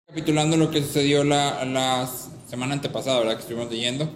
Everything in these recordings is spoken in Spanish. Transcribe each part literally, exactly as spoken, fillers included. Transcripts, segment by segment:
Recapitulando lo que sucedió la, la semana antepasada, ¿verdad? Que estuvimos leyendo.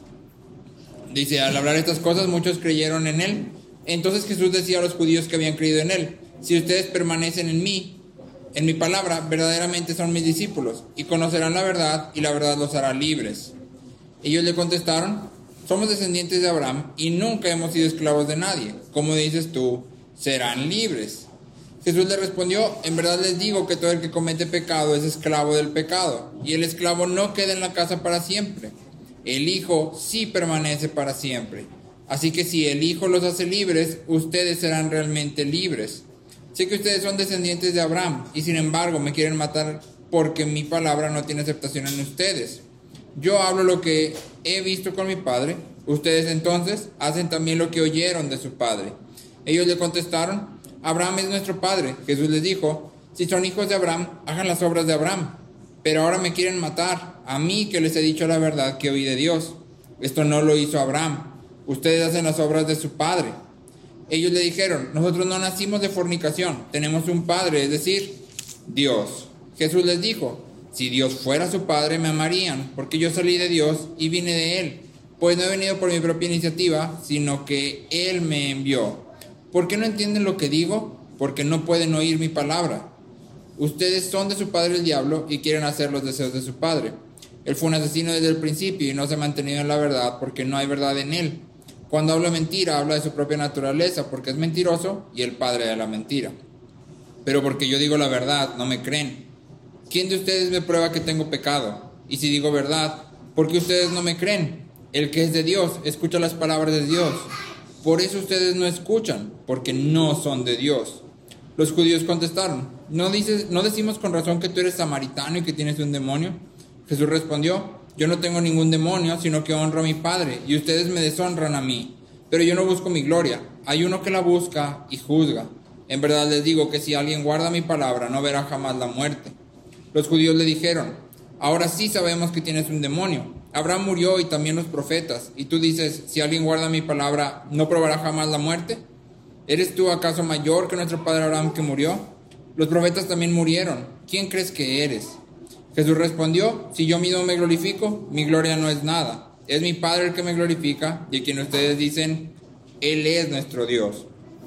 Dice, al hablar estas cosas, muchos creyeron en él. Entonces Jesús decía a los judíos que habían creído en él: si ustedes permanecen en mí, en mi palabra, verdaderamente son mis discípulos, y conocerán la verdad, y la verdad los hará libres. Ellos le contestaron: somos descendientes de Abraham, y nunca hemos sido esclavos de nadie. ¿Cómo dices tú, serán libres? Jesús le respondió: en verdad les digo que todo el que comete pecado es esclavo del pecado, y el esclavo no queda en la casa para siempre. El Hijo sí permanece para siempre. Así que si el Hijo los hace libres, ustedes serán realmente libres. Sé que ustedes son descendientes de Abraham, y sin embargo me quieren matar porque mi palabra no tiene aceptación en ustedes. Yo hablo lo que he visto con mi padre, ustedes entonces hacen también lo que oyeron de su padre. Ellos le contestaron: Abraham es nuestro padre. Jesús les dijo: si son hijos de Abraham, hagan las obras de Abraham. Pero ahora me quieren matar, a mí que les he dicho la verdad que oí de Dios. Esto no lo hizo Abraham. Ustedes hacen las obras de su padre. Ellos le dijeron: nosotros no nacimos de fornicación, tenemos un padre, es decir, Dios. Jesús les dijo: si Dios fuera su padre, me amarían, porque yo salí de Dios y vine de él. Pues no he venido por mi propia iniciativa, sino que él me envió. ¿Por qué no entienden lo que digo? Porque no pueden oír mi palabra. Ustedes son de su padre el diablo y quieren hacer los deseos de su padre. Él fue un asesino desde el principio y no se ha mantenido en la verdad porque no hay verdad en él. Cuando habla mentira, habla de su propia naturaleza porque es mentiroso y el padre de la mentira. Pero porque yo digo la verdad, no me creen. ¿Quién de ustedes me prueba que tengo pecado? Y si digo verdad, ¿por qué ustedes no me creen? El que es de Dios escucha las palabras de Dios. Por eso ustedes no escuchan, porque no son de Dios. Los judíos contestaron: ¿No dices, no decimos con razón que tú eres samaritano y que tienes un demonio? Jesús respondió: yo no tengo ningún demonio, sino que honro a mi Padre, y ustedes me deshonran a mí. Pero yo no busco mi gloria, hay uno que la busca y juzga. En verdad les digo que si alguien guarda mi palabra, no verá jamás la muerte. Los judíos le dijeron: ahora sí sabemos que tienes un demonio. Abraham murió y también los profetas, y tú dices: si alguien guarda mi palabra, ¿no probará jamás la muerte? ¿Eres tú acaso mayor que nuestro padre Abraham que murió? Los profetas también murieron. ¿Quién crees que eres? Jesús respondió: si yo mismo me glorifico, mi gloria no es nada. Es mi Padre el que me glorifica, y quien ustedes dicen, Él es nuestro Dios.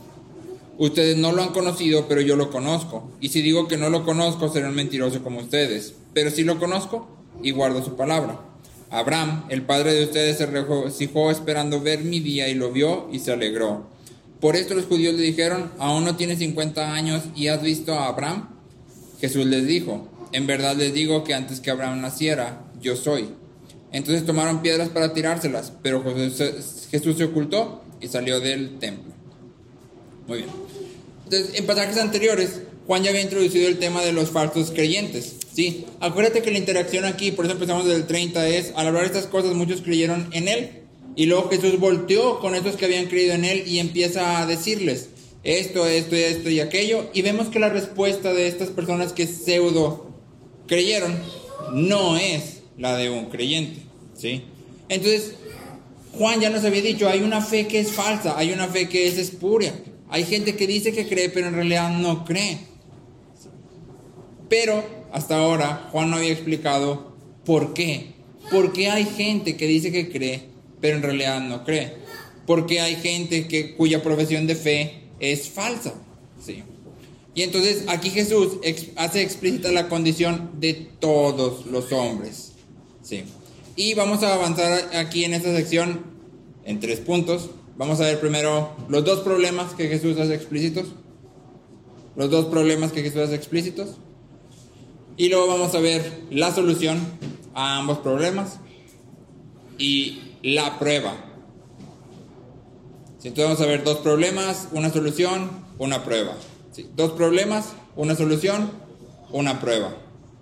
Ustedes no lo han conocido, pero yo lo conozco. Y si digo que no lo conozco, seré un mentiroso como ustedes. Pero sí lo conozco y guardo su palabra. Abraham, el padre de ustedes, se regocijó esperando ver mi día y lo vio y se alegró. Por esto los judíos le dijeron: ¿aún no tienes cincuenta años y has visto a Abraham? Jesús les dijo: en verdad les digo que antes que Abraham naciera, yo soy. Entonces tomaron piedras para tirárselas, pero Jesús se ocultó y salió del templo. Muy bien. Entonces, en pasajes anteriores, Juan ya había introducido el tema de los falsos creyentes. Sí, acuérdate que la interacción aquí, por eso empezamos desde el treinta, es: al hablar estas cosas muchos creyeron en él. Y luego Jesús volteó con esos que habían creído en él y empieza a decirles esto, esto, esto y aquello. Y vemos que la respuesta de estas personas que pseudo creyeron no es la de un creyente, ¿sí? Entonces, Juan ya nos había dicho, hay una fe que es falsa, hay una fe que es espuria. Hay gente que dice que cree, pero en realidad no cree. Pero hasta ahora Juan no había explicado por qué. ¿Por qué hay gente que dice que cree, pero en realidad no cree? ¿Por qué hay gente que, cuya profesión de fe es falsa? ¿Sí? Y entonces aquí Jesús ex, hace explícita la condición de todos los hombres. ¿Sí? Y vamos a avanzar aquí en esta sección en tres puntos. Vamos a ver primero los dos problemas que Jesús hace explícitos. Los dos problemas que Jesús hace explícitos. Y luego vamos a ver la solución a ambos problemas y la prueba. ¿Sí? Entonces vamos a ver dos problemas, una solución, una prueba. ¿Sí? Dos problemas, una solución, una prueba.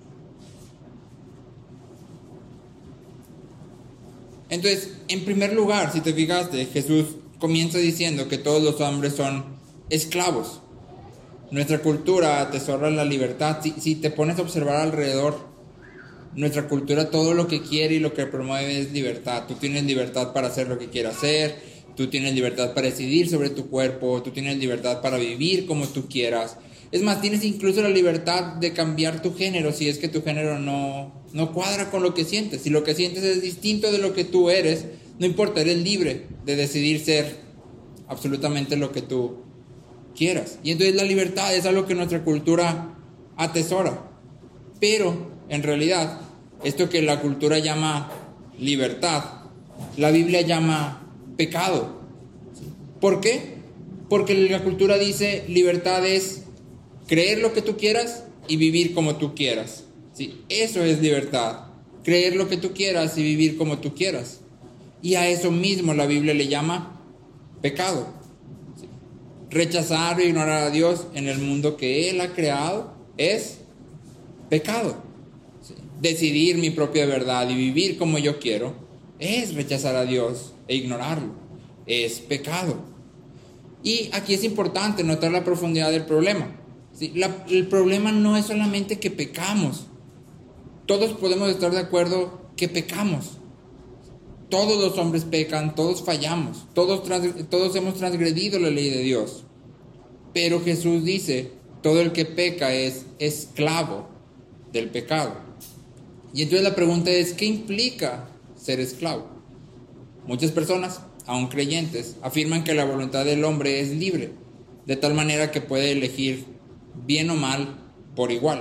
Entonces, en primer lugar, si te fijaste, Jesús comienza diciendo que todos los hombres son esclavos. Nuestra cultura atesora la libertad. Si, si te pones a observar alrededor, nuestra cultura todo lo que quiere y lo que promueve es libertad. Tú tienes libertad para hacer lo que quieras hacer, tú tienes libertad para decidir sobre tu cuerpo, tú tienes libertad para vivir como tú quieras. Es más, tienes incluso la libertad de cambiar tu género si es que tu género no, no cuadra con lo que sientes. Si lo que sientes es distinto de lo que tú eres, no importa, eres libre de decidir ser absolutamente lo que tú quieras. Y entonces la libertad es algo que nuestra cultura atesora. Pero, en realidad, esto que la cultura llama libertad, la Biblia llama pecado. ¿Por qué? Porque la cultura dice libertad es creer lo que tú quieras y vivir como tú quieras. ¿Sí? Eso es libertad. Creer lo que tú quieras y vivir como tú quieras. Y a eso mismo la Biblia le llama pecado. ¿Sí? Rechazar o ignorar a Dios en el mundo que Él ha creado es pecado. ¿Sí? Decidir mi propia verdad y vivir como yo quiero es rechazar a Dios e ignorarlo. Es pecado. Y aquí es importante notar la profundidad del problema. ¿Sí? La, el problema no es solamente que pecamos. Todos podemos estar de acuerdo que pecamos. Todos los hombres pecan, todos fallamos, todos, trans, todos hemos transgredido la ley de Dios. Pero Jesús dice, todo el que peca es esclavo del pecado. Y entonces la pregunta es, ¿qué implica ser esclavo? Muchas personas, aun creyentes, afirman que la voluntad del hombre es libre, de tal manera que puede elegir bien o mal por igual.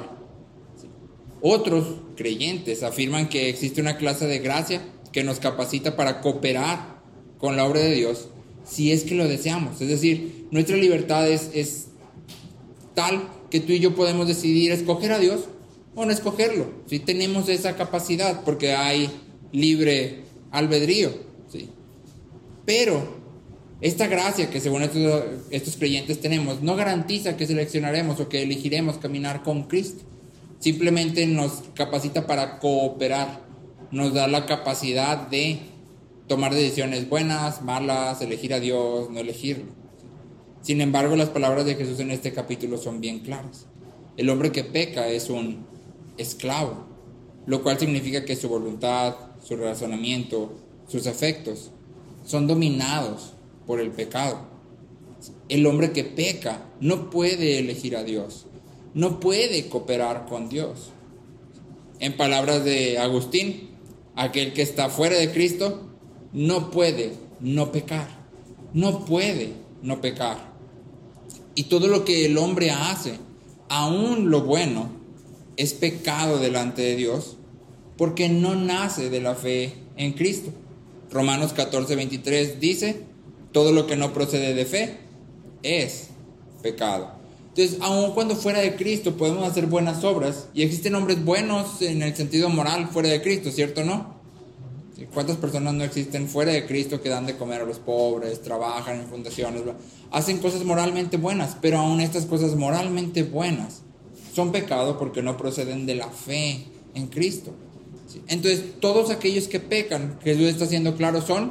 Otros creyentes afirman que existe una clase de gracia que nos capacita para cooperar con la obra de Dios si es que lo deseamos. Es decir, nuestra libertad es, es tal que tú y yo podemos decidir escoger a Dios o no escogerlo. ¿Sí? Tenemos esa capacidad porque hay libre albedrío. ¿Sí? Pero esta gracia que según estos, estos creyentes tenemos no garantiza que seleccionaremos o que elegiremos caminar con Cristo. Simplemente nos capacita para cooperar. Nos da la capacidad de tomar decisiones buenas, malas, elegir a Dios, no elegirlo. Sin embargo, las palabras de Jesús en este capítulo son bien claras. El hombre que peca es un esclavo, lo cual significa que su voluntad, su razonamiento, sus afectos son dominados por el pecado. El hombre que peca no puede elegir a Dios, no puede cooperar con Dios. En palabras de Agustín, aquel que está fuera de Cristo no puede no pecar, no puede no pecar. Y todo lo que el hombre hace, aún lo bueno, es pecado delante de Dios, porque no nace de la fe en Cristo. Romanos catorce, veintitrés dice, todo lo que no procede de fe es pecado. Entonces, aun cuando fuera de Cristo podemos hacer buenas obras, y existen hombres buenos en el sentido moral fuera de Cristo, ¿cierto o no? ¿Cuántas personas no existen fuera de Cristo que dan de comer a los pobres, trabajan en fundaciones, hacen cosas moralmente buenas, pero aún estas cosas moralmente buenas son pecado porque no proceden de la fe en Cristo? ¿Sí? Entonces, todos aquellos que pecan, Jesús está haciendo claro, son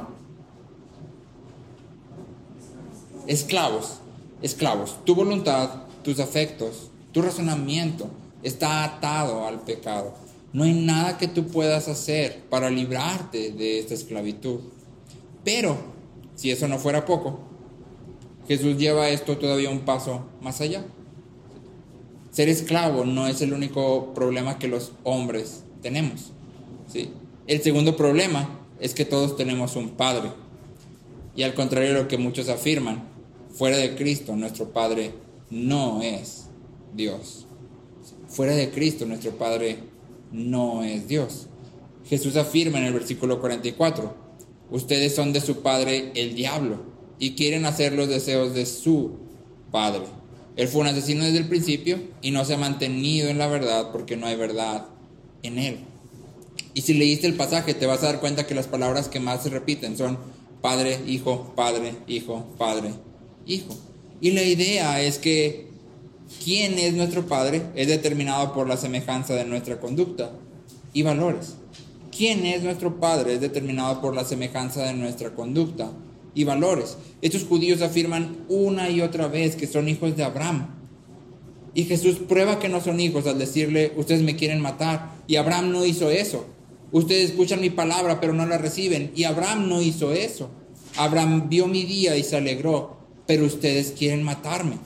esclavos, esclavos. Tu voluntad, tus afectos, tu razonamiento está atado al pecado. No hay nada que tú puedas hacer para librarte de esta esclavitud. Pero, si eso no fuera poco, Jesús lleva esto todavía un paso más allá. Ser esclavo no es el único problema que los hombres tenemos. ¿Sí? El segundo problema es que todos tenemos un Padre. Y al contrario de lo que muchos afirman, fuera de Cristo nuestro Padre no es Dios. Fuera de Cristo nuestro Padre no es Dios. Jesús afirma en el versículo cuarenta y cuatro, ustedes son de su padre el diablo y quieren hacer los deseos de su padre. Él fue un asesino desde el principio y no se ha mantenido en la verdad porque no hay verdad en él. Y si leíste el pasaje te vas a dar cuenta que las palabras que más se repiten son padre, hijo, padre, hijo, padre, hijo. Y la idea es que quién es nuestro Padre es determinado por la semejanza de nuestra conducta y valores. ¿Quién es nuestro Padre? Es determinado por la semejanza de nuestra conducta y valores. Estos judíos afirman una y otra vez que son hijos de Abraham. Y Jesús prueba que no son hijos al decirle, ustedes me quieren matar. Y Abraham no hizo eso. Ustedes escuchan mi palabra pero no la reciben. Y Abraham no hizo eso. Abraham vio mi día y se alegró, pero ustedes quieren matarme.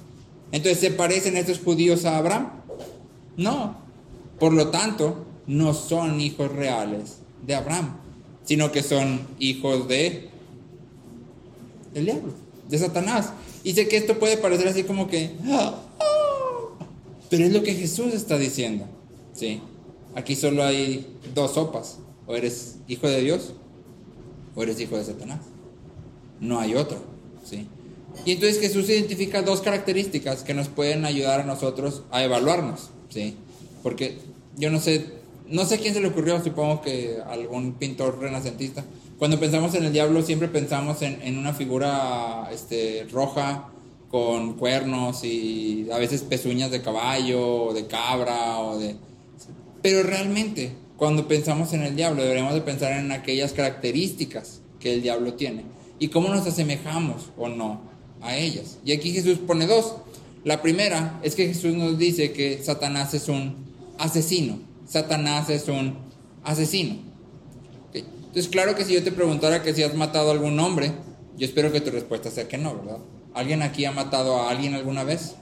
Entonces, ¿se parecen estos judíos a Abraham? No. Por lo tanto, no son hijos reales de Abraham, sino que son hijos de el diablo, de Satanás. Y sé que esto puede parecer así como que, ah, ah, pero es lo que Jesús está diciendo. Sí. Aquí solo hay dos sopas. O eres hijo de Dios o eres hijo de Satanás. No hay otro. ¿Sí? Y entonces Jesús identifica dos características que nos pueden ayudar a nosotros a evaluarnos. ¿Sí? Porque yo no sé, no sé a quién se le ocurrió, supongo que algún pintor renacentista. Cuando pensamos en el diablo siempre pensamos en, en una figura este, roja con cuernos y a veces pezuñas de caballo o de cabra o de... Pero realmente, cuando pensamos en el diablo, deberíamos de pensar en aquellas características que el diablo tiene y cómo nos asemejamos o no a ellas. Y aquí Jesús pone dos. La primera es que Jesús nos dice que Satanás es un asesino. Satanás es un asesino. ¿Okay? Entonces, claro que si yo te preguntara que si has matado a algún hombre, yo espero que tu respuesta sea que no, ¿verdad? ¿Alguien aquí ha matado a alguien alguna vez?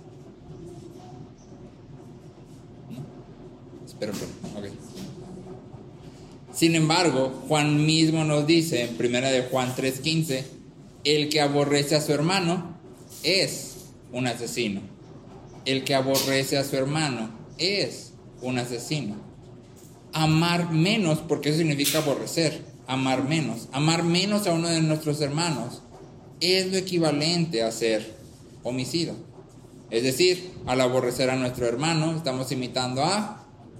Pero, okay. Sin embargo, Juan mismo nos dice en primera de Juan tres quince, el que aborrece a su hermano es un asesino. El que aborrece a su hermano es un asesino. Amar menos, porque eso significa aborrecer, amar menos. Amar menos a uno de nuestros hermanos es lo equivalente a ser homicida. Es decir, al aborrecer a nuestro hermano, estamos imitando a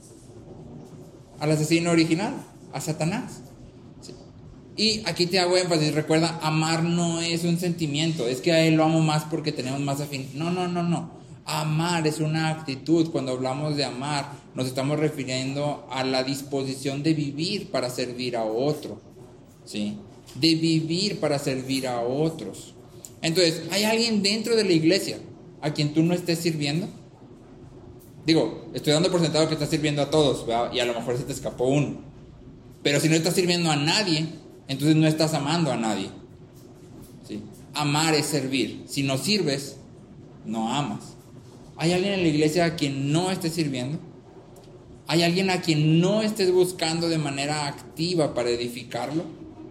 al asesino original, a Satanás. Sí. Y aquí te hago énfasis, recuerda, amar no es un sentimiento, es que a él lo amo más porque tenemos más afinidad. No, no, no, no. Amar es una actitud. Cuando hablamos de amar, nos estamos refiriendo a la disposición de vivir para servir a otro. ¿Sí? De vivir para servir a otros. Entonces, ¿hay alguien dentro de la iglesia a quien tú no estés sirviendo? Digo, estoy dando por sentado que estás sirviendo a todos, ¿verdad? Y a lo mejor se te escapó uno. Pero si no estás sirviendo a nadie, entonces no estás amando a nadie. ¿Sí? Amar es servir. Si no sirves, no amas. ¿Hay alguien en la iglesia a quien no estés sirviendo? ¿Hay alguien a quien no estés buscando de manera activa para edificarlo?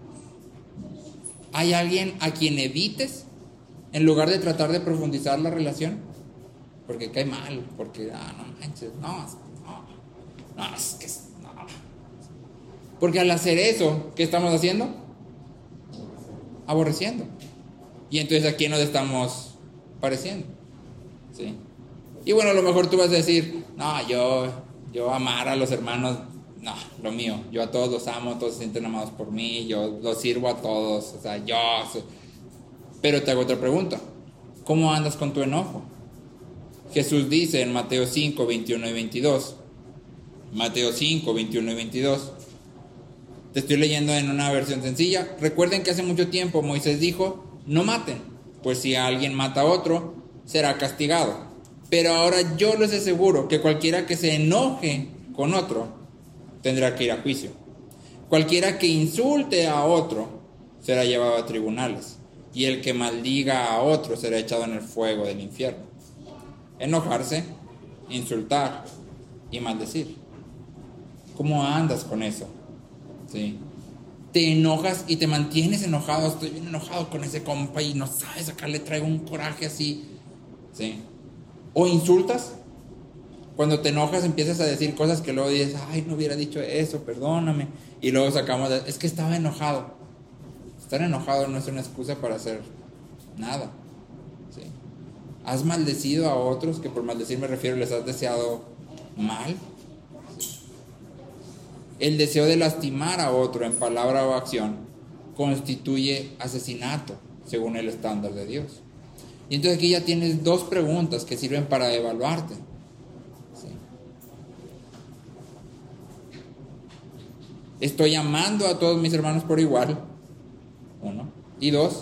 ¿Hay alguien a quien evites en lugar de tratar de profundizar la relación? Porque cae mal, porque, ah, no manches, no, no, no, es que, no. Porque al hacer eso, ¿qué estamos haciendo? Aborreciendo. Y entonces, ¿a quién nos estamos pareciendo? ¿Sí? Y bueno, a lo mejor tú vas a decir, no, yo, yo amar a los hermanos, no, lo mío, yo a todos los amo, todos se sienten amados por mí, yo los sirvo a todos, o sea, yo... Pero te hago otra pregunta, ¿cómo andas con tu enojo? Jesús dice en Mateo cinco, veintiuno y veintidós, Mateo cinco, veintiuno y veintidós, te estoy leyendo en una versión sencilla. Recuerden que hace mucho tiempo Moisés dijo, no maten, pues si alguien mata a otro, será castigado. Pero ahora yo les aseguro que cualquiera que se enoje con otro, tendrá que ir a juicio. Cualquiera que insulte a otro, será llevado a tribunales. Y el que maldiga a otro, será echado en el fuego del infierno. Enojarse, insultar y maldecir. ¿Cómo andas con eso? ¿Sí? Te enojas y te mantienes enojado. Estoy bien enojado con ese compa y no sabes, acá le traigo un coraje así. ¿Sí? O insultas. Cuando te enojas empiezas a decir cosas que luego dices, ay, no hubiera dicho eso, perdóname. Y luego sacamos, de, es que estaba enojado. Estar enojado no es una excusa para hacer nada. ¿Sí? ¿Has maldecido a otros? Que por maldecir me refiero, les has deseado mal. ¿Sí? El deseo de lastimar a otro en palabra o acción constituye asesinato, según el estándar de Dios. Y entonces aquí ya tienes dos preguntas que sirven para evaluarte. ¿Sí? ¿Estoy amando a todos mis hermanos por igual? Uno. Y dos,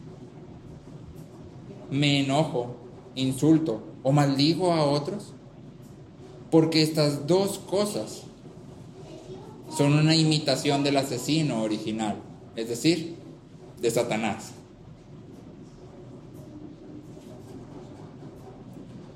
¿me enojo, insulto o maldigo a otros? Porque estas dos cosas son una imitación del asesino original, es decir, de Satanás.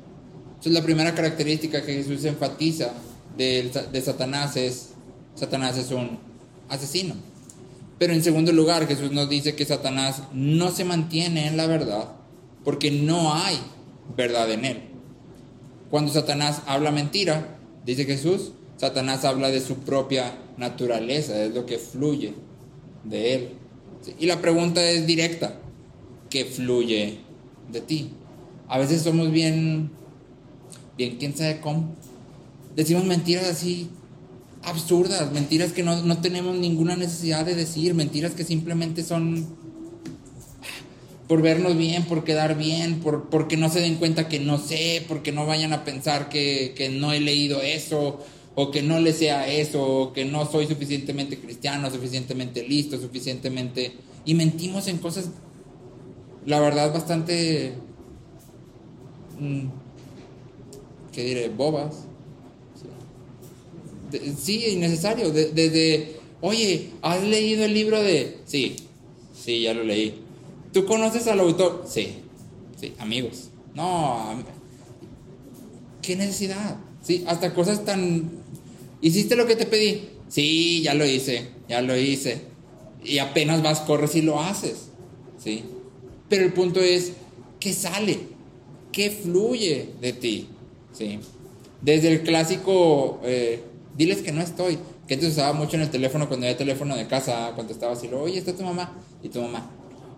Entonces la primera característica que Jesús enfatiza de, de Satanás es, Satanás es un asesino. Pero en segundo lugar, Jesús nos dice que Satanás no se mantiene en la verdad porque no hay verdad en él. Cuando Satanás habla mentira, dice Jesús, Satanás habla de su propia naturaleza, es lo que fluye de él. Y la pregunta es directa, ¿qué fluye de ti? A veces somos bien, bien, quién sabe cómo. Decimos mentiras así absurdas, mentiras que no, no tenemos ninguna necesidad de decir, mentiras que simplemente son por vernos bien, por quedar bien, por, porque no se den cuenta que no sé, porque no vayan a pensar que, que no he leído eso, o que no le sea eso, o que no soy suficientemente cristiano, suficientemente listo, suficientemente... Y mentimos en cosas, la verdad, bastante... ¿Qué diré? Bobas. De, sí, innecesario. De, desde, oye, ¿has leído el libro de...? Sí, sí, ya lo leí. ¿Tú conoces al autor? Sí, sí, amigos. No, ¿qué necesidad? Sí, hasta cosas tan... ¿Hiciste lo que te pedí? Sí, ya lo hice, ya lo hice. Y apenas vas, corres y lo haces. Sí. Pero el punto es, ¿qué sale? ¿Qué fluye de ti? Sí. Desde el clásico, eh, diles que no estoy, que antes usaba mucho en el teléfono cuando había teléfono de casa, contestaba así, oye, ¿está tu mamá? Y tu mamá.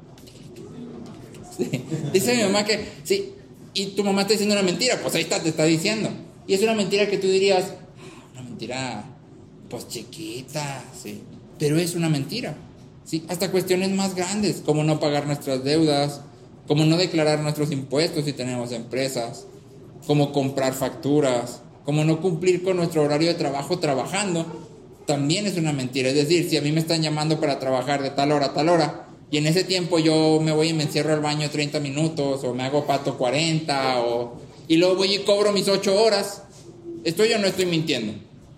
Sí. Dice mi mamá que, sí, y tu mamá está diciendo una mentira, pues ahí está, te está diciendo. Y es una mentira que tú dirías, ah, una mentira, pues chiquita, sí. Pero es una mentira, sí. Hasta cuestiones más grandes, como no pagar nuestras deudas, como no declarar nuestros impuestos si tenemos empresas, como comprar facturas, como no cumplir con nuestro horario de trabajo trabajando, también es una mentira. Es decir, si a mí me están llamando para trabajar de tal hora a tal hora, y en ese tiempo yo me voy y me encierro al baño treinta minutos, o me hago pato cuarenta, o, y luego voy y cobro mis ocho horas, ¿estoy o no estoy mintiendo?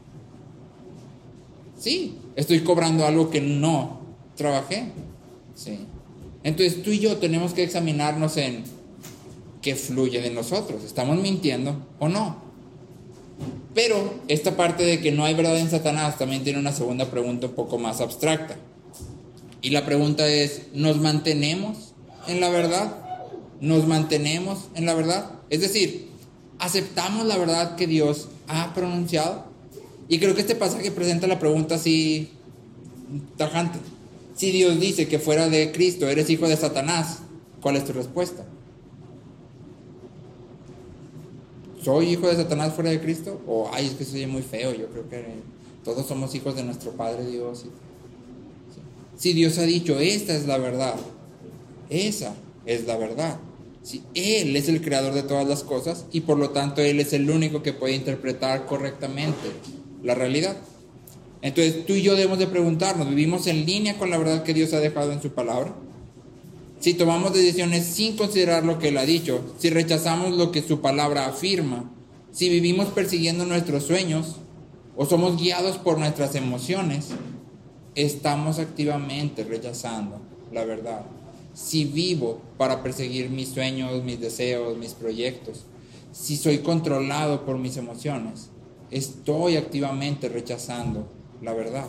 Sí, estoy cobrando algo que no trabajé. Sí. Entonces tú y yo tenemos que examinarnos en qué fluye de nosotros. ¿Estamos mintiendo o no? Pero esta parte de que no hay verdad en Satanás también tiene una segunda pregunta un poco más abstracta. Y la pregunta es, ¿nos mantenemos en la verdad? ¿Nos mantenemos en la verdad? Es decir, ¿aceptamos la verdad que Dios ha pronunciado? Y creo que este pasaje presenta la pregunta así tajante. Si Dios dice que fuera de Cristo eres hijo de Satanás, ¿cuál es tu respuesta? ¿Soy hijo de Satanás fuera de Cristo? O, ay, es que soy muy feo, yo creo que todos somos hijos de nuestro Padre Dios. Si Dios ha dicho, esta es la verdad, esa es la verdad. Si Él es el creador de todas las cosas y por lo tanto Él es el único que puede interpretar correctamente la realidad. Entonces tú y yo debemos de preguntarnos, ¿vivimos en línea con la verdad que Dios ha dejado en su palabra? Si tomamos decisiones sin considerar lo que Él ha dicho, si rechazamos lo que su palabra afirma, si vivimos persiguiendo nuestros sueños o somos guiados por nuestras emociones, estamos activamente rechazando la verdad. Si vivo para perseguir mis sueños, mis deseos, mis proyectos, si soy controlado por mis emociones, estoy activamente rechazando la verdad.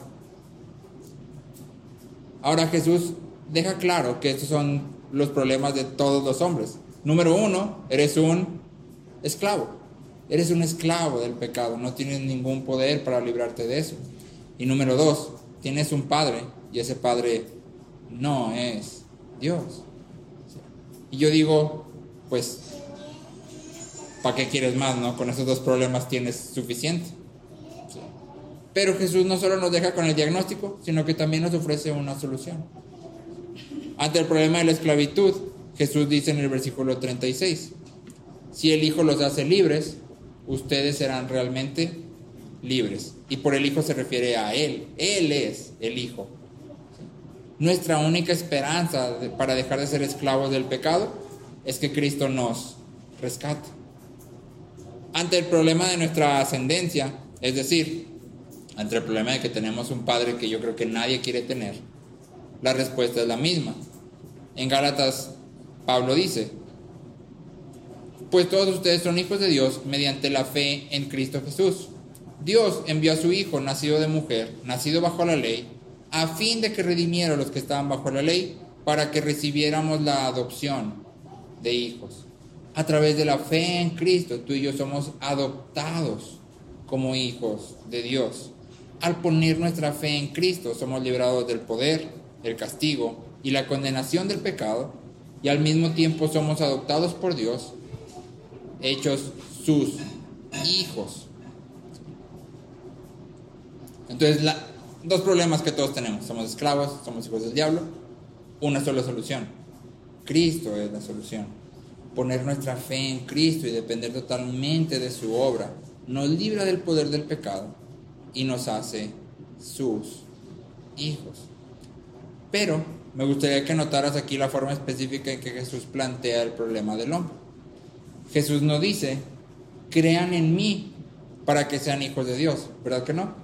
Ahora Jesús deja claro que estos son los problemas de todos los hombres. Número uno, eres un esclavo. Eres un esclavo del pecado, no tienes ningún poder para librarte de eso. Y número dos, tienes un padre y ese padre no es Dios. Y yo digo, pues, ¿para qué quieres más, no? Con esos dos problemas tienes suficiente. Sí. Pero Jesús no solo nos deja con el diagnóstico, sino que también nos ofrece una solución. Ante el problema de la esclavitud, Jesús dice en el versículo treinta y seis, si el Hijo los hace libres, ustedes serán realmente libres. Y por el Hijo se refiere a Él. Él es el Hijo. Nuestra única esperanza de, para dejar de ser esclavos del pecado es que Cristo nos rescate. Ante el problema de nuestra ascendencia, es decir, ante el problema de que tenemos un padre que yo creo que nadie quiere tener, la respuesta es la misma. En Gálatas, Pablo dice, pues todos ustedes son hijos de Dios mediante la fe en Cristo Jesús. Dios envió a su Hijo, nacido de mujer, nacido bajo la ley, a fin de que redimiera a los que estaban bajo la ley, para que recibiéramos la adopción de hijos. A través de la fe en Cristo, tú y yo somos adoptados como hijos de Dios. Al poner nuestra fe en Cristo, somos librados del poder, el castigo y la condenación del pecado, y al mismo tiempo somos adoptados por Dios, hechos sus hijos. Entonces, la, dos problemas que todos tenemos: somos esclavos, somos hijos del diablo. Una sola solución: Cristo es la solución. Poner nuestra fe en Cristo y depender totalmente de su obra nos libra del poder del pecado y nos hace sus hijos. Pero me gustaría que notaras aquí la forma específica en que Jesús plantea el problema del hombre. Jesús no dice: crean en mí para que sean hijos de Dios, ¿verdad que no?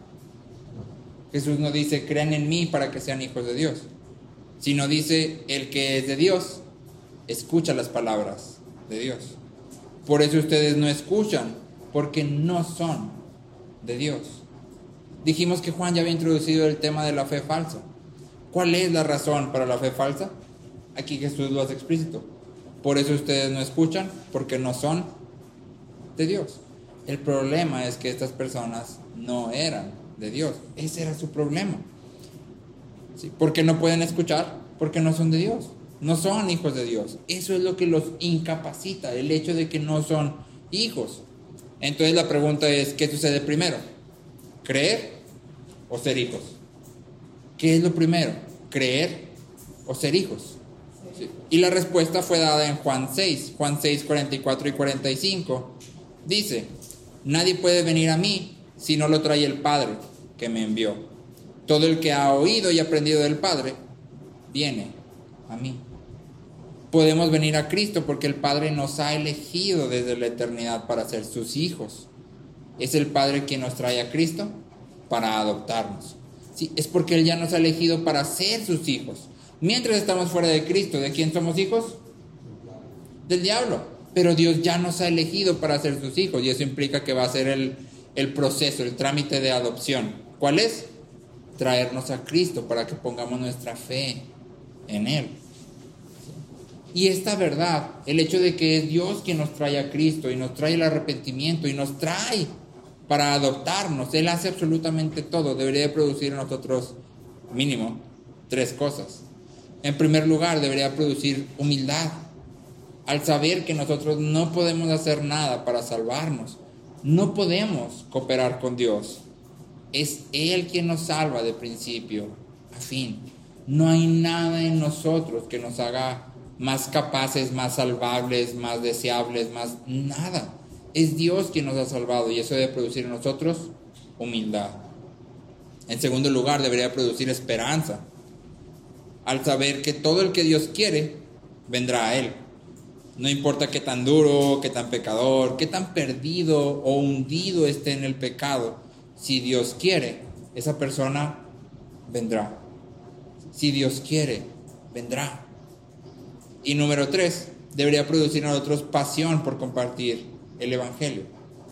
Jesús no dice: crean en mí para que sean hijos de Dios, sino dice: el que es de Dios escucha las palabras de Dios. Por eso ustedes no escuchan, porque no son de Dios. Dijimos que Juan ya había introducido el tema de la fe falsa. ¿Cuál es la razón para la fe falsa? Aquí Jesús lo hace explícito. Por eso ustedes no escuchan, porque no son de Dios. El problema es que estas personas no eran de Dios. Ese era su problema. ¿Sí? ¿Por qué no pueden escuchar? Porque no son de Dios. No son hijos de Dios. Eso es lo que los incapacita, el hecho de que no son hijos. Entonces la pregunta es: ¿qué sucede primero? ¿Creer o ser hijos? ¿Qué es lo primero? ¿Creer o ser hijos? ¿Sí? Y la respuesta fue dada en Juan seis. Juan seis, cuarenta y cuatro y cuarenta y cinco. Dice: nadie puede venir a mí si no lo trae el Padre que me envió. Todo el que ha oído y aprendido del Padre viene a mí. Podemos venir a Cristo porque el Padre nos ha elegido desde la eternidad para ser sus hijos. Es el Padre quien nos trae a Cristo para adoptarnos. Sí, es porque Él ya nos ha elegido para ser sus hijos. Mientras estamos fuera de Cristo, ¿de quién somos hijos? Del diablo. Pero Dios ya nos ha elegido para ser sus hijos, y eso implica que va a ser el, el proceso, el trámite de adopción. ¿Cuál es? Traernos a Cristo para que pongamos nuestra fe en Él. Y esta verdad, el hecho de que es Dios quien nos trae a Cristo y nos trae el arrepentimiento y nos trae para adoptarnos, Él hace absolutamente todo, debería de producir en nosotros mínimo tres cosas. En primer lugar, debería producir humildad, al saber que nosotros no podemos hacer nada para salvarnos, no podemos cooperar con Dios. Es Él quien nos salva de principio a fin. No hay nada en nosotros que nos haga más capaces, más salvables, más deseables, más nada. Es Dios quien nos ha salvado, y eso debe producir en nosotros humildad. En segundo lugar, debería producir esperanza, al saber que todo el que Dios quiere vendrá a Él. No importa qué tan duro, qué tan pecador, qué tan perdido o hundido esté en el pecado, si Dios quiere, esa persona vendrá. Si Dios quiere, vendrá. Y número tres, debería producir en nosotros pasión por compartir el Evangelio.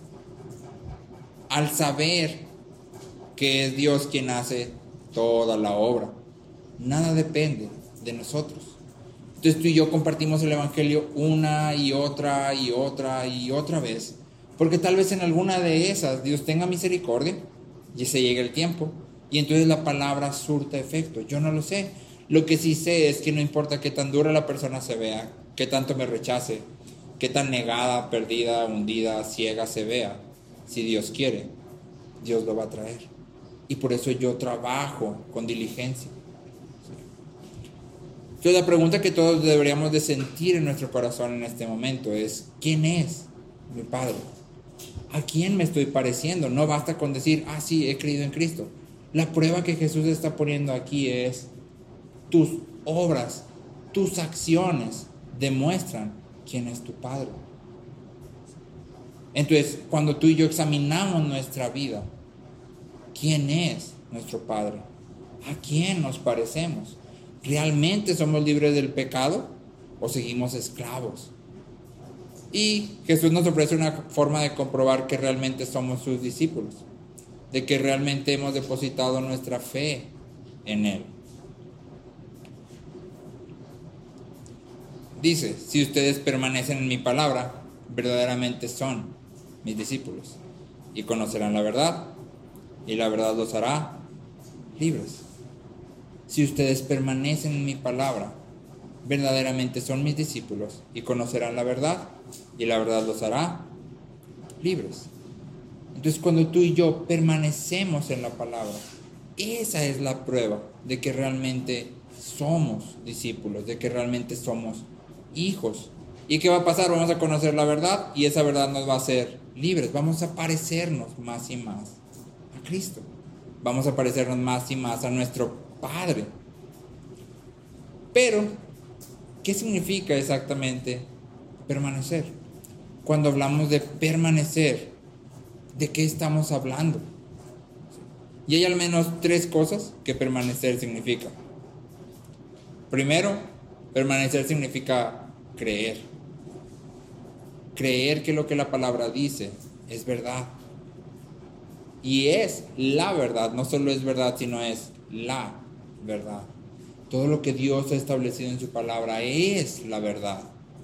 Al saber que es Dios quien hace toda la obra, nada depende de nosotros. Entonces tú y yo compartimos el Evangelio una y otra y otra y otra vez, porque tal vez en alguna de esas Dios tenga misericordia y se llegue el tiempo, y entonces la palabra surta efecto. Yo no lo sé. Lo que sí sé es que no importa qué tan dura la persona se vea, qué tanto me rechace, qué tan negada, perdida, hundida, ciega se vea, si Dios quiere, Dios lo va a traer. Y por eso yo trabajo con diligencia. Entonces la pregunta que todos deberíamos de sentir en nuestro corazón en este momento es: ¿quién es mi Padre? ¿A quién me estoy pareciendo? No basta con decir: ah, sí, he creído en Cristo. La prueba que Jesús está poniendo aquí es: tus obras, tus acciones demuestran quién es tu Padre. Entonces, cuando tú y yo examinamos nuestra vida, ¿quién es nuestro Padre? ¿A quién nos parecemos? ¿Realmente somos libres del pecado o seguimos esclavos? Y Jesús nos ofrece una forma de comprobar que realmente somos sus discípulos, de que realmente hemos depositado nuestra fe en Él. Dice, si ustedes permanecen en mi palabra, verdaderamente son mis discípulos y conocerán la verdad, y la verdad los hará libres. Si ustedes permanecen en mi palabra, verdaderamente son mis discípulos y conocerán la verdad, y la verdad los hará libres. Entonces, cuando tú y yo permanecemos en la palabra, esa es la prueba de que realmente somos discípulos, de que realmente somos hijos. ¿Y qué va a pasar? Vamos a conocer la verdad y esa verdad nos va a hacer libres. Vamos a parecernos más y más a Cristo. Vamos a parecernos más y más a nuestro Padre. Pero, ¿qué significa exactamente permanecer? Cuando hablamos de permanecer, ¿de qué estamos hablando? Y hay al menos tres cosas que permanecer significa. Primero, permanecer significa creer. Creer que lo que la palabra dice es verdad. Y es la verdad, no solo es verdad, sino es la verdad. Todo lo que Dios ha establecido en su palabra es la verdad.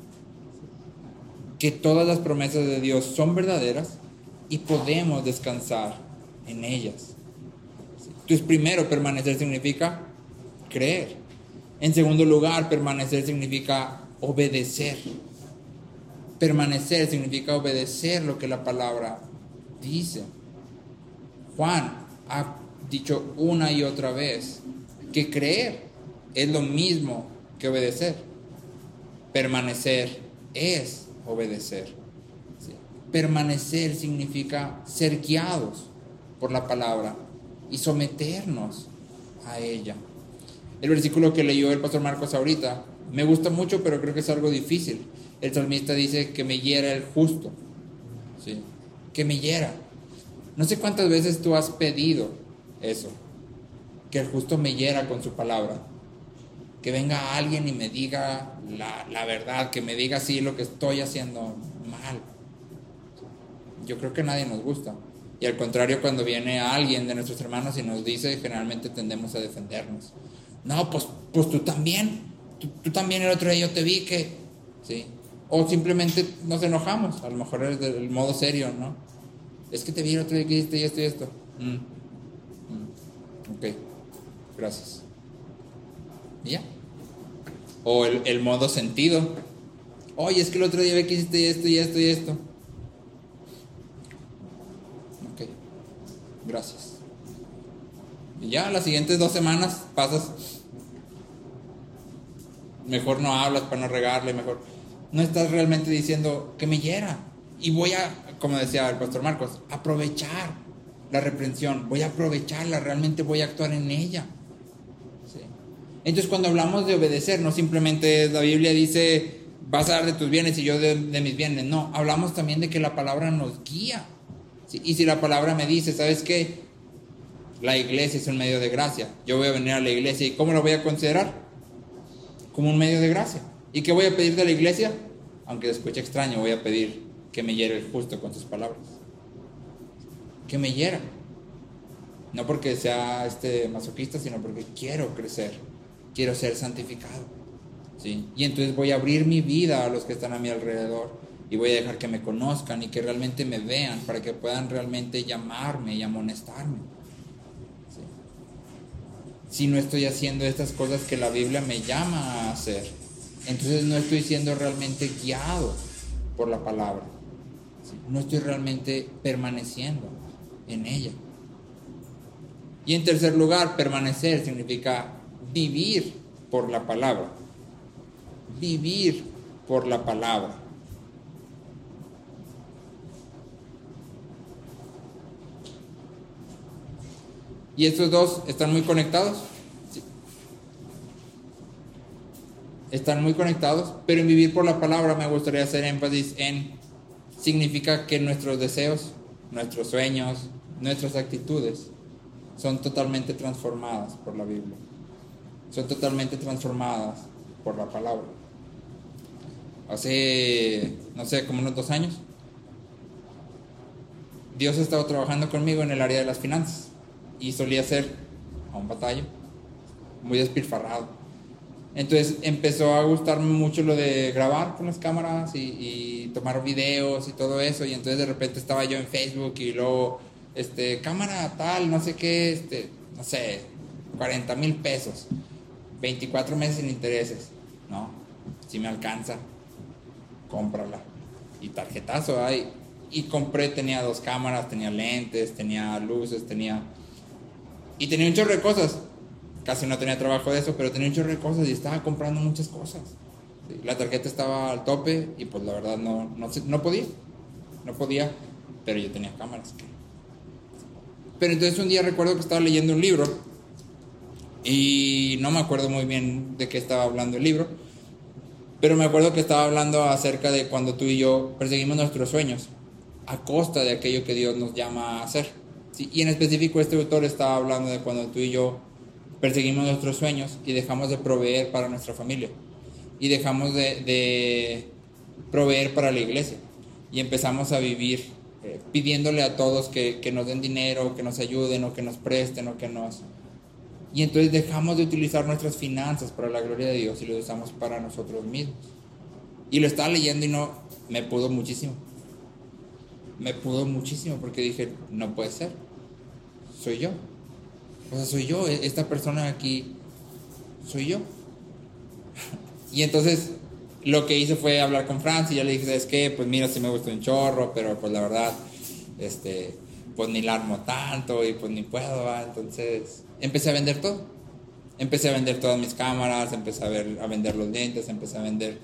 Que todas las promesas de Dios son verdaderas y podemos descansar en ellas. Entonces, primero, permanecer significa creer. En segundo lugar, permanecer significa obedecer. Permanecer significa obedecer lo que la palabra dice. Juan ha dicho una y otra vez que creer es lo mismo que obedecer. Permanecer es obedecer. ¿Sí? Permanecer significa ser guiados por la palabra y someternos a ella. El versículo que leyó el pastor Marcos ahorita me gusta mucho, pero creo que es algo difícil. El salmista dice que me hiera el justo. ¿Sí? Que me hiera. No sé cuántas veces tú has pedido eso, que el justo me hiera con su palabra, que venga alguien y me diga la, la verdad, que me diga sí lo que estoy haciendo mal. Yo creo que a nadie nos gusta. Y al contrario, cuando viene alguien de nuestros hermanos y nos dice, generalmente tendemos a defendernos. No, pues, pues tú también, tú, tú también el otro día yo te vi que, ¿sí? O simplemente nos enojamos, a lo mejor es del modo serio, ¿no? Es que te vi el otro día que hiciste y esto y esto. Mm. Mm. Ok, gracias. ¿Y ya? O el, el modo sentido. Oye, es que el otro día vi que hiciste esto y esto y esto. Ok, gracias. Y ya las siguientes dos semanas pasas. Mejor no hablas para no regarle, mejor. No estás realmente diciendo que me hiera. Y voy a, como decía el pastor Marcos, aprovechar la reprensión. Voy a aprovecharla, realmente voy a actuar en ella. ¿Sí? Entonces, cuando hablamos de obedecer, no simplemente la Biblia dice, vas a dar de tus bienes y yo de, de mis bienes. No, hablamos también de que la palabra nos guía. ¿Sí? Y si la palabra me dice, ¿sabes qué? La iglesia es un medio de gracia. Yo voy a venir a la iglesia. ¿Y cómo lo voy a considerar? Como un medio de gracia. ¿Y qué voy a pedir de la iglesia? Aunque se escuche extraño, voy a pedir que me hiera el justo con sus palabras. Que me hiera. No porque sea este masoquista, sino porque quiero crecer. Quiero ser santificado. ¿Sí? Y entonces voy a abrir mi vida a los que están a mi alrededor. Y voy a dejar que me conozcan y que realmente me vean para que puedan realmente llamarme y amonestarme. Si no estoy haciendo estas cosas que la Biblia me llama a hacer, entonces no estoy siendo realmente guiado por la palabra. ¿Sí? No estoy realmente permaneciendo en ella. Y en tercer lugar, permanecer significa vivir por la palabra. Vivir por la palabra. ¿Y estos dos están muy conectados? Sí. Están muy conectados, pero en vivir por la palabra me gustaría hacer énfasis en, significa que nuestros deseos, nuestros sueños, nuestras actitudes son totalmente transformadas por la Biblia. Son totalmente transformadas por la palabra. hace, no sé, como unos dos años, Dios ha estado trabajando conmigo en el área de las finanzas y solía ser a un batallo, muy despilfarrado. Entonces empezó a gustarme mucho lo de grabar con las cámaras y, y tomar videos y todo eso, y entonces de repente estaba yo en Facebook y luego, este, cámara tal, no sé qué, este, no sé, cuarenta mil pesos, veinticuatro meses sin intereses, no, si me alcanza, cómprala, y tarjetazo hay. Y compré, tenía dos cámaras, tenía lentes, tenía luces, tenía... Y tenía un chorro de cosas. Casi no tenía trabajo de eso, pero tenía un chorro de cosas y estaba comprando muchas cosas. Sí, la tarjeta estaba al tope y pues la verdad no, no, no podía. No podía, pero yo tenía cámaras. Pero entonces un día recuerdo que estaba leyendo un libro y no me acuerdo muy bien de qué estaba hablando el libro, pero me acuerdo que estaba hablando acerca de cuando tú y yo perseguimos nuestros sueños a costa de aquello que Dios nos llama a hacer. Sí, y en específico este autor estaba hablando de cuando tú y yo perseguimos nuestros sueños y dejamos de proveer para nuestra familia y dejamos de, de proveer para la iglesia y empezamos a vivir eh, pidiéndole a todos que, que nos den dinero, que nos ayuden o que nos presten o que nos... Y entonces dejamos de utilizar nuestras finanzas para la gloria de Dios y lo usamos para nosotros mismos. Y lo estaba leyendo y no, me pudo muchísimo. Me pudo muchísimo porque dije, no puede ser, soy yo, o sea, soy yo, esta persona aquí, soy yo. Y entonces lo que hice fue hablar con Franz y ya le dije, ¿sabes qué? Pues mira, sí me gusta un chorro, pero pues la verdad, este, pues ni la armo tanto y pues ni puedo, ¿va? Entonces empecé a vender todo, empecé a vender todas mis cámaras, empecé a, ver, a vender los lentes, empecé a vender,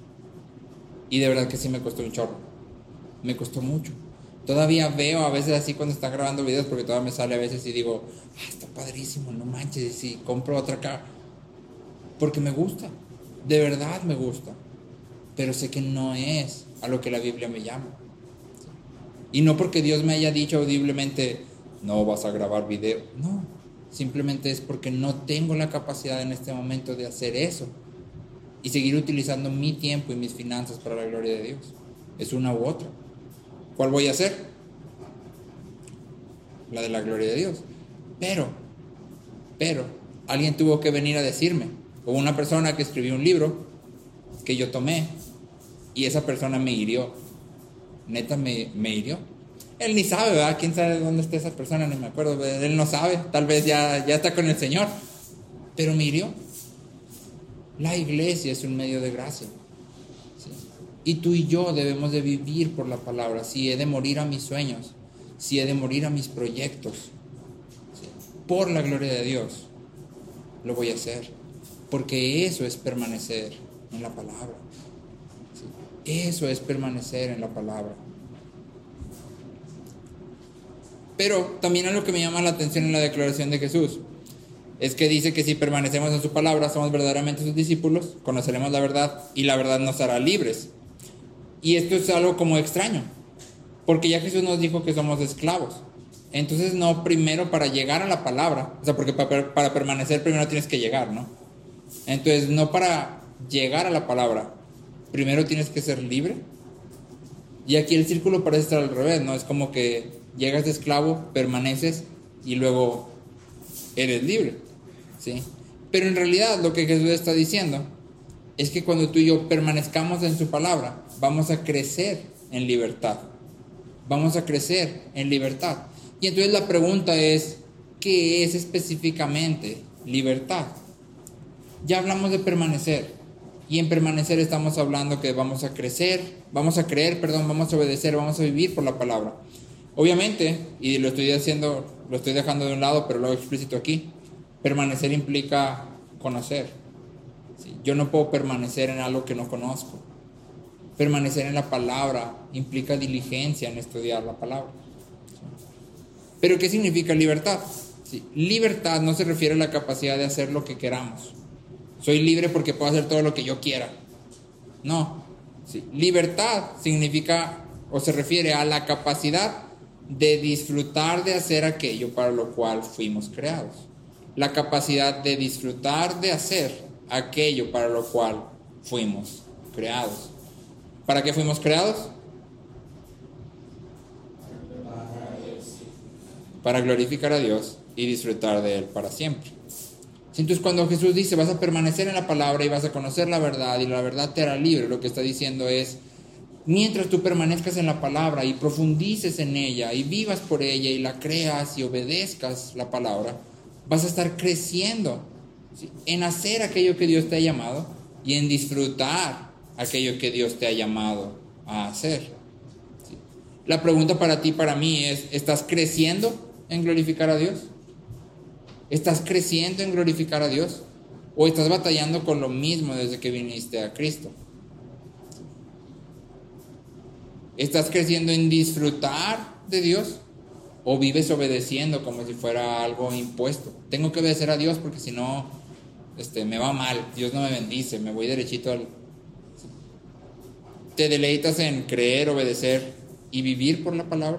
y de verdad que sí me costó un chorro, me costó mucho. Todavía veo a veces así cuando están grabando videos, porque todavía me sale a veces y digo, ah, está padrísimo, no manches, y si compro otra cámara, porque me gusta, de verdad me gusta, pero sé que no es a lo que la Biblia me llama. Y no porque Dios me haya dicho audiblemente, no vas a grabar video, no, simplemente es porque no tengo la capacidad en este momento de hacer eso y seguir utilizando mi tiempo y mis finanzas para la gloria de Dios. Es una u otra. ¿Cuál voy a hacer? La de la gloria de Dios. Pero, pero, alguien tuvo que venir a decirme. Hubo una persona que escribió un libro que yo tomé y esa persona me hirió. Neta me, me hirió. Él ni sabe, ¿verdad? ¿Quién sabe dónde está esa persona? Ni me acuerdo. Él no sabe. Tal vez ya, ya está con el Señor. Pero me hirió. La iglesia es un medio de gracia. Y tú y yo debemos de vivir por la palabra. Si he de morir a mis sueños, si he de morir a mis proyectos, ¿sí?, por la gloria de Dios, lo voy a hacer. Porque eso es permanecer en la palabra. ¿Sí? Eso es permanecer en la palabra. Pero también algo que me llama la atención en la declaración de Jesús es que dice que si permanecemos en su palabra, somos verdaderamente sus discípulos, conoceremos la verdad y la verdad nos hará libres. Y esto es algo como extraño, porque ya Jesús nos dijo que somos esclavos. Entonces no primero para llegar a la palabra, o sea, porque para, para permanecer primero tienes que llegar, ¿no? Entonces no para llegar a la palabra, primero tienes que ser libre. Y aquí el círculo parece estar al revés, ¿no? Es como que llegas de esclavo, permaneces y luego eres libre, ¿sí? Pero en realidad lo que Jesús está diciendo es que cuando tú y yo permanezcamos en su palabra, vamos a crecer en libertad. Vamos a crecer en libertad. Y entonces la pregunta es, ¿qué es específicamente libertad? Ya hablamos de permanecer. Y en permanecer estamos hablando que vamos a crecer, vamos a creer, perdón, vamos a obedecer, vamos a vivir por la palabra. Obviamente, y lo estoy haciendo, lo estoy dejando de un lado, pero lo hago explícito aquí, permanecer implica conocer. ¿Sí? Yo no puedo permanecer en algo que no conozco. Permanecer en la palabra implica diligencia en estudiar la palabra. ¿Sí? Pero ¿qué significa libertad? ¿Sí? Libertad no se refiere a la capacidad de hacer lo que queramos. Soy libre porque puedo hacer todo lo que yo quiera. No. ¿Sí? Libertad significa o se refiere a la capacidad de disfrutar de hacer aquello para lo cual fuimos creados. La capacidad de disfrutar de hacer aquello para lo cual fuimos creados. ¿Para qué fuimos creados? Para glorificar a Dios y disfrutar de Él para siempre. Entonces, cuando Jesús dice, vas a permanecer en la palabra y vas a conocer la verdad y la verdad te hará libre, lo que está diciendo es, mientras tú permanezcas en la palabra y profundices en ella y vivas por ella y la creas y obedezcas la palabra, vas a estar creciendo, ¿sí?, en hacer aquello que Dios te ha llamado y en disfrutar aquello que Dios te ha llamado a hacer. ¿Sí? La pregunta para ti, para mí es, ¿estás creciendo en glorificar a Dios? ¿Estás creciendo en glorificar a Dios? ¿O estás batallando con lo mismo desde que viniste a Cristo? ¿Estás creciendo en disfrutar de Dios? ¿O vives obedeciendo como si fuera algo impuesto? Tengo que obedecer a Dios porque si no, este, me va mal, Dios no me bendice, me voy derechito al... ¿Te deleitas en creer, obedecer y vivir por la palabra?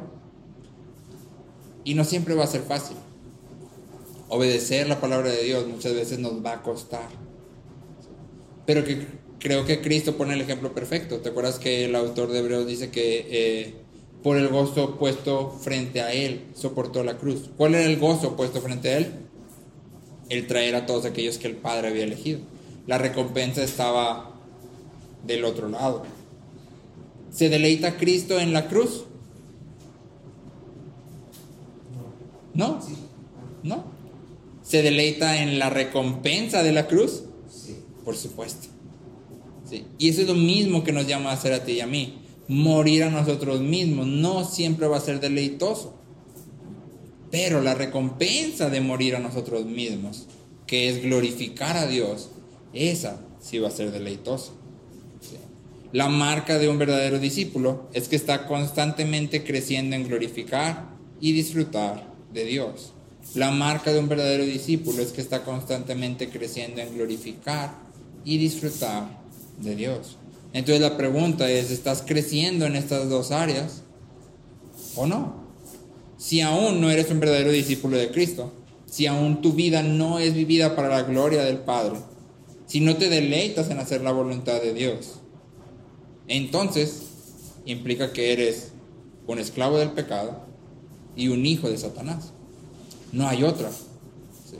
Y no siempre va a ser fácil. Obedecer la palabra de Dios muchas veces nos va a costar. Pero que creo que Cristo pone el ejemplo perfecto. ¿Te acuerdas que el autor de Hebreos dice que eh, por el gozo puesto frente a Él soportó la cruz? ¿Cuál era el gozo puesto frente a Él? El traer a todos aquellos que el Padre había elegido. La recompensa estaba del otro lado. ¿Se deleita Cristo en la cruz? No, no. ¿Se deleita en la recompensa de la cruz? Sí. Por supuesto. Sí. Y eso es lo mismo que nos llama a hacer a ti y a mí. Morir a nosotros mismos no siempre va a ser deleitoso. Pero la recompensa de morir a nosotros mismos, que es glorificar a Dios, esa sí va a ser deleitosa. Sí. La marca de un verdadero discípulo es que está constantemente creciendo en glorificar y disfrutar de Dios. La marca de un verdadero discípulo es que está constantemente creciendo en glorificar y disfrutar de Dios. Entonces la pregunta es, ¿estás creciendo en estas dos áreas o no? Si aún no eres un verdadero discípulo de Cristo, si aún tu vida no es vivida para la gloria del Padre, si no te deleitas en hacer la voluntad de Dios, entonces implica que eres un esclavo del pecado y un hijo de Satanás. No hay otra. Sí.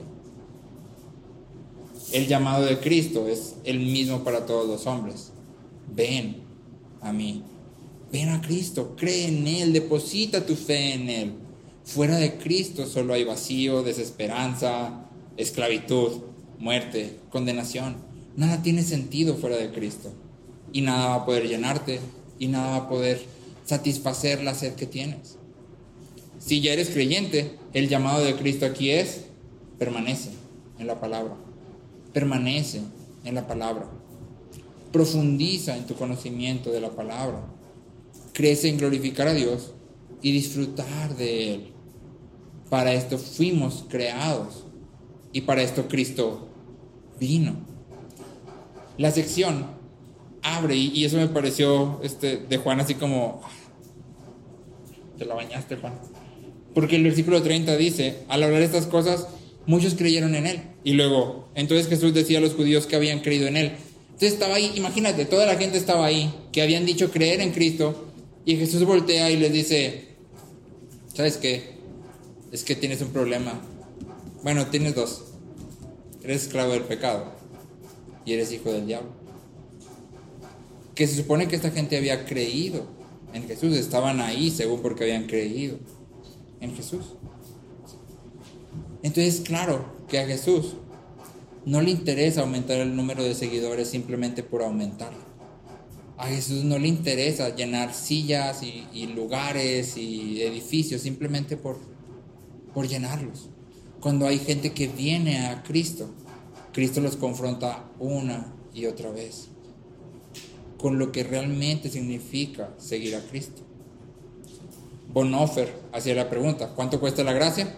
El llamado de Cristo es el mismo para todos los hombres. Ven a mí. Ven a Cristo. Cree en Él. Deposita tu fe en Él. Fuera de Cristo solo hay vacío, desesperanza, esclavitud, muerte, condenación. Nada tiene sentido fuera de Cristo. Y nada va a poder llenarte. Y nada va a poder satisfacer la sed que tienes. Si ya eres creyente, el llamado de Cristo aquí es, permanece en la palabra, permanece en la palabra, profundiza en tu conocimiento de la palabra, crece en glorificar a Dios y disfrutar de Él. Para esto fuimos creados y para esto Cristo vino. La sección abre, y eso me pareció este, de Juan así como, te la bañaste, Juan. Porque el versículo treinta dice, al hablar estas cosas, muchos creyeron en Él. Y luego, entonces Jesús decía a los judíos que habían creído en Él. Entonces estaba ahí, imagínate, toda la gente estaba ahí, que habían dicho creer en Cristo. Y Jesús voltea y les dice, ¿sabes qué? Es que tienes un problema. Bueno, tienes dos. Eres esclavo del pecado y eres hijo del diablo. Que se supone que esta gente había creído en Jesús. Estaban ahí según porque habían creído en Jesús. Entonces, claro que a Jesús no le interesa aumentar el número de seguidores simplemente por aumentarlo. A Jesús no le interesa llenar sillas y, y lugares y edificios simplemente por, por llenarlos. Cuando hay gente que viene a Cristo, Cristo los confronta una y otra vez con lo que realmente significa seguir a Cristo. Bonhoeffer hacía la pregunta, ¿cuánto cuesta la gracia?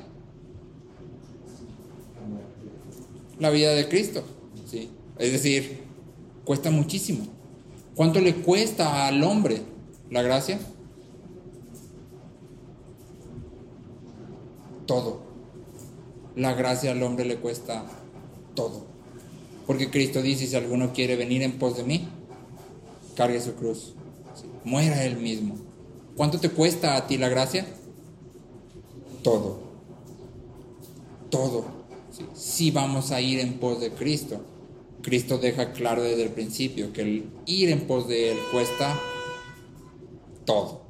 La vida de Cristo, ¿sí? Es decir, cuesta muchísimo. ¿Cuánto le cuesta al hombre la gracia? Todo. La gracia al hombre le cuesta todo. Porque Cristo dice, si alguno quiere venir en pos de mí, cargue su cruz muera Él mismo. ¿Cuánto te cuesta a ti la gracia? Todo. Todo. Sí, sí vamos a ir en pos de Cristo. Cristo deja claro desde el principio que el ir en pos de Él cuesta todo.